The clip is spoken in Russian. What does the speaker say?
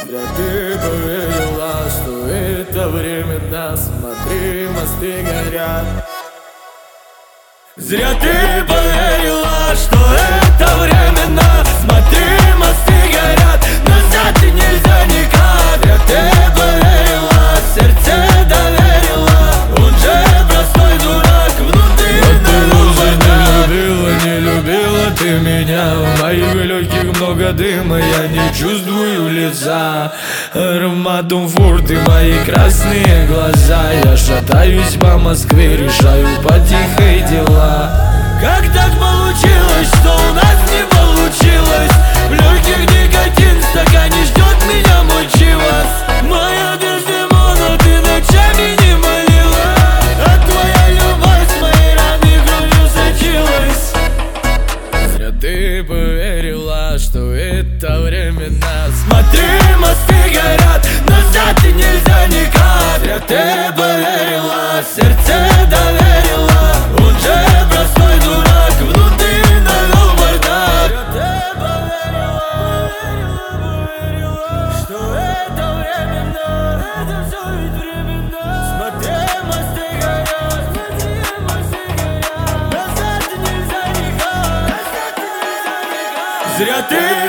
Зря ты поверила, что это временно. Смотри, мосты горят. Зря ты поверила, что это временно. Смотри, мосты горят, назад и нельзя никак. Зря ты поверила, сердце доверила. Он же простой дурак, внутри не любила ты меня. В моих легких много дыма, я не чувствую лица. Ароматом фурты мои красные глаза. Я шатаюсь по Москве, решаю потихой дела. Как так получилось, что у нас не получилось? В легких никотин, в стакане ждет меня мой чивас. Моя Дездемона, ты ночами не молила, а твоя любовь с моей раны кровью сочилась. Зря ты поверила, что это временно. Смотри, мосты горят, назад и нельзя никак. Зря ты поверила, сердце доверила. Он же простой дурак, внутри навел бардак. Зря ты поверила, что это временно. Это все ведь временно. Смотри, мосты горят, назад и нельзя никак. Зря ты